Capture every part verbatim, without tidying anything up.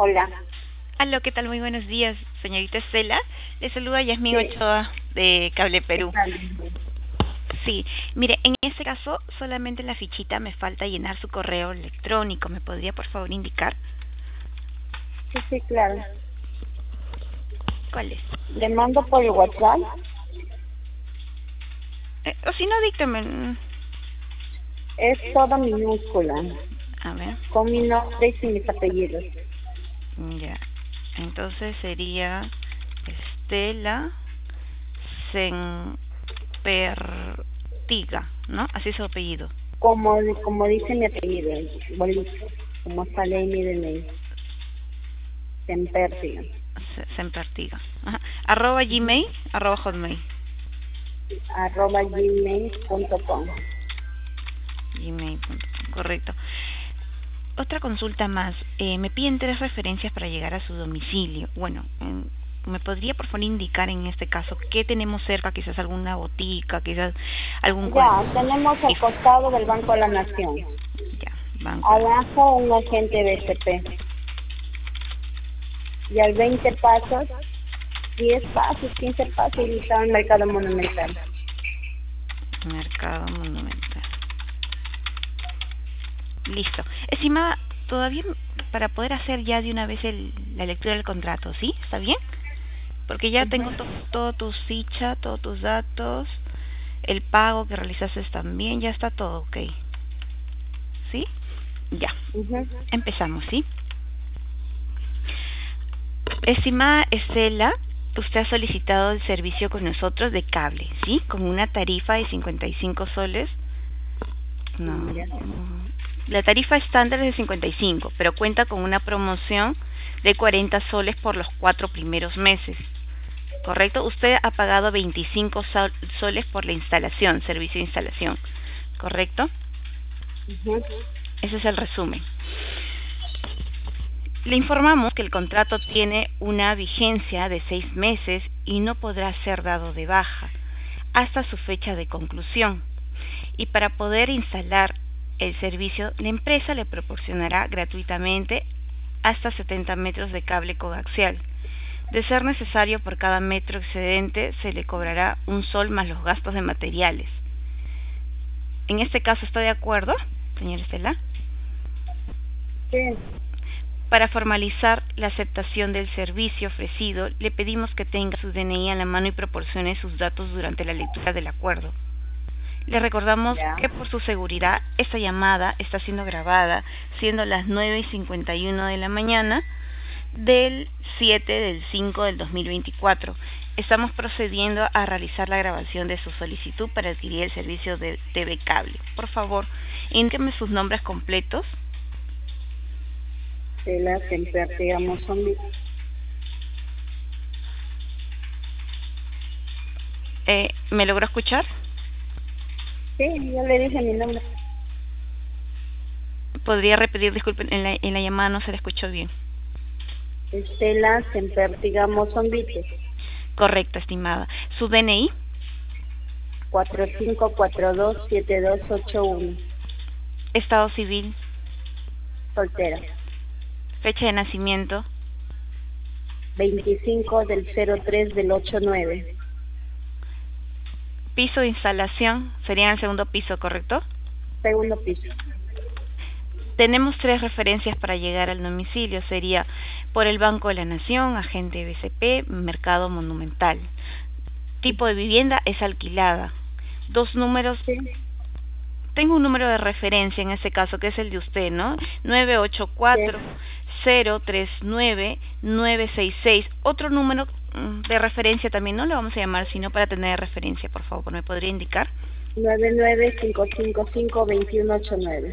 Hola. Aló, ¿qué tal? Muy buenos días, señorita Estela. Le saluda Yasmín Sí, Ochoa de Cable ¿qué Perú. tal? Sí, mire, en este caso solamente en la fichita me falta llenar su correo electrónico. ¿Me podría por favor indicar Sí, sí, claro. cuál es? Le mando por el WhatsApp. Eh, o si no, díctame. mm, Es toda minúscula, A ver, con mi nombre y sin mis apellidos. ya. Entonces sería Estela Sempertiga, ¿no? Así es su apellido. Como, como dice mi apellido, igualito, como sale en mi D N I, Tempértiga. Se- Sempertiga. Ajá. Arroba Ujú. Gmail, arroba Hotmail. Arroba gmail punto com. Gmail punto com, correcto. Otra consulta más. Eh, me piden tres referencias para llegar a su domicilio. Bueno, mm, ¿me podría por favor indicar en este caso qué tenemos cerca? Quizás alguna botica, quizás algún Ya, colegio. tenemos al costado del Banco de la Nación. Ya, banco. Abajo un agente B C P. Y al veinte pasos, diez pasos, quince pasos, y está el Mercado Monumental. Mercado Monumental. Listo. Estimada, todavía para poder hacer ya de una vez el, la lectura del contrato, ¿sí? ¿Está bien? Porque ya tengo to, todo tus ficha, todos tus datos, el pago que realizaste también, ya está todo, ok. ¿Sí? Ya. Ujú. Empezamos, ¿sí? Estimada Estela, usted ha solicitado el servicio con nosotros de cable, ¿sí? Con una tarifa de cincuenta y cinco soles. No. Mm, ya. La tarifa estándar es de cincuenta y cinco, pero cuenta con una promoción de cuarenta soles por los cuatro primeros meses. ¿Correcto? Usted ha pagado veinticinco sol- soles por la instalación, servicio de instalación. ¿Correcto? Ujú. Ese es el resumen. Le informamos que el contrato tiene una vigencia de seis meses y no podrá ser dado de baja hasta su fecha de conclusión. Y para poder instalar el servicio, la empresa le proporcionará gratuitamente hasta setenta metros de cable coaxial. De ser necesario, por cada metro excedente se le cobrará un sol más los gastos de materiales. En este caso, ¿está de acuerdo, señor Estela? Sí, Para formalizar la aceptación del servicio ofrecido, le pedimos que tenga su D N I a la mano y proporcione sus datos durante la lectura del acuerdo. Le recordamos ya. que por su seguridad esta llamada está siendo grabada, siendo las nueve y cincuenta y uno de la mañana del siete del cinco del dos mil veinticuatro. Estamos procediendo a realizar la grabación de su solicitud para adquirir el servicio de T V Cable. Por favor, indíqueme sus nombres completos. De la Tempértiga Mozambique. Eh, ¿Me logró escuchar? Sí, yo le dije mi nombre. Podría repetir, disculpen, en la, en la llamada no se la escuchó bien. Estela Tempértiga Mozambique. Correcto, estimada. ¿Su D N I? Cuatro cinco cuatro dos siete dos ocho uno. Estado civil, Soltera. fecha de nacimiento, Veinticinco del cero tres del ocho nueve. piso de instalación, sería en el segundo piso, ¿correcto? Segundo piso. Tenemos tres referencias para llegar al domicilio, sería por el Banco de la Nación, agente B C P, Mercado Monumental. Tipo de vivienda es alquilada. Dos números, Sí, tengo un número de referencia en este caso, que es el de usted, ¿no? nueve ocho cuatro sí. cero tres nueve nueve seis seis. Otro número mm, de referencia también, no lo vamos a llamar, sino para tener de referencia, por favor, ¿me podría indicar? Nueve nueve cinco cinco cinco veintiuno ocho nueve.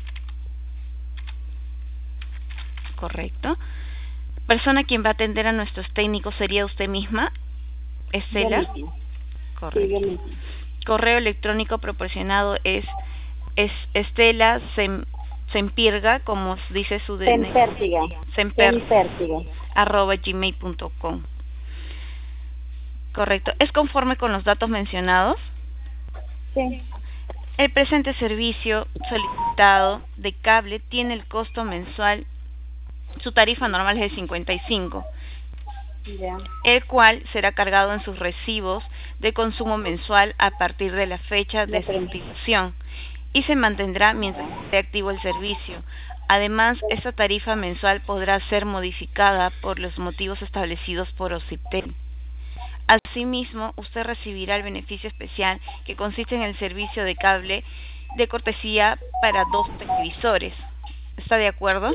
Correcto. Persona quien va a atender a nuestros técnicos sería usted misma, Yo Estela. mismo. Sí, yo Correcto. mismo. Correo electrónico proporcionado es, es Estela Sem, Sempirga, como dice su D N I, Tempértiga. Semper, Tempértiga. arroba gmail punto com. Correcto. ¿Es conforme con los datos mencionados? Sí. El presente servicio solicitado de cable tiene el costo mensual Su tarifa normal es de cincuenta y cinco, Ya. el cual será cargado en sus recibos de consumo mensual a partir de la fecha de Ya, pero- sustitución y se mantendrá mientras esté activo el servicio. Además, esta tarifa mensual podrá ser modificada por los motivos establecidos por OCIPTEL. Asimismo, usted recibirá el beneficio especial que consiste en el servicio de cable de cortesía para dos televisores. ¿Está de acuerdo?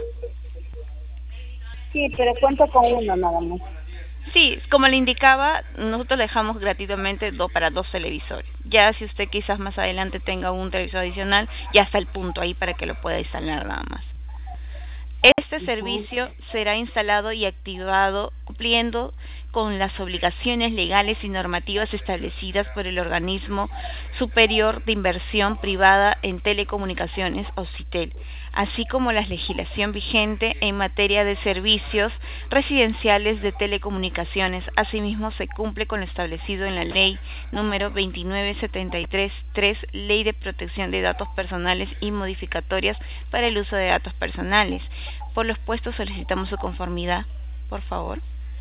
Sí, pero cuento con uno nada más. Sí, como le indicaba, nosotros le dejamos gratuitamente do, para dos televisores. Ya si usted quizás más adelante tenga un televisor adicional, ya está el punto ahí para que lo pueda instalar nada más. Este servicio será instalado y activado cumpliendo con las obligaciones legales y normativas establecidas por el Organismo Superior de Inversión Privada en Telecomunicaciones, OCITEL, así como la legislación vigente en materia de servicios residenciales de telecomunicaciones. Asimismo, se cumple con lo establecido en la Ley número veintinueve setenta y tres tres, Ley de Protección de Datos Personales y modificatorias para el uso de datos personales. Por los puestos solicitamos su conformidad, por favor.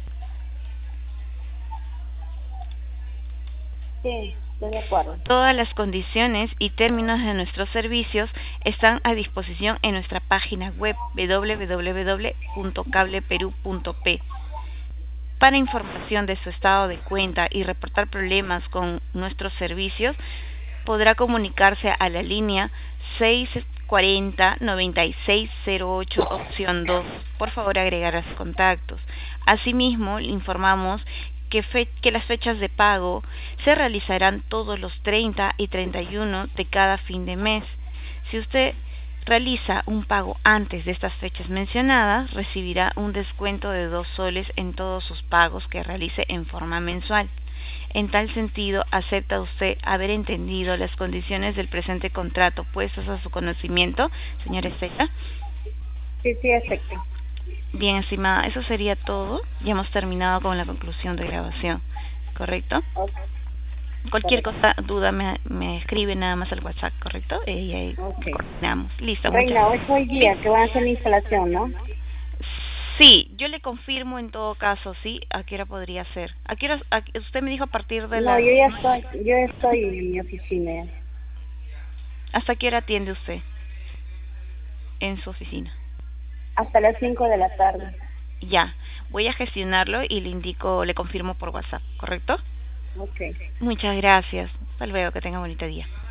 Sí, estoy de acuerdo. Todas las condiciones y términos de nuestros servicios están a disposición en nuestra página web doble u doble u doble u punto cableperú punto pe. Para información de su estado de cuenta y reportar problemas con nuestros servicios, podrá comunicarse a la línea seis cuarenta, noventa y seis cero ocho, opción dos. Por favor, agregar a sus contactos. Asimismo, le informamos que, fe que las fechas de pago se realizarán todos los treinta y treinta y uno de cada fin de mes. Si usted realiza un pago antes de estas fechas mencionadas, recibirá un descuento de dos soles en todos sus pagos que realice en forma mensual. En tal sentido, ¿acepta usted haber entendido las condiciones del presente contrato puestas a su conocimiento, señora Estela? Sí, sí, acepto. Bien, estimada, eso sería todo. Ya hemos terminado con la conclusión de grabación, ¿correcto? Okay. Cualquier Correcto. cosa, duda, me, me escribe nada más al WhatsApp, ¿correcto? Eh, y ahí Okay. coordinamos. Listo, Reina, hoy muchas es hoy día que van a hacer la instalación, ¿no? Sí, yo le confirmo en todo caso, sí, a qué hora podría ser. ¿A qué hora, a, usted me dijo a partir de No, la... yo ya estoy, yo ya estoy en mi oficina. ¿Hasta qué hora atiende usted en su oficina? Hasta las cinco de la tarde. Ya, voy a gestionarlo y le indico, le confirmo por WhatsApp, ¿correcto? Okay. Muchas gracias. Hasta luego, que tenga bonito día.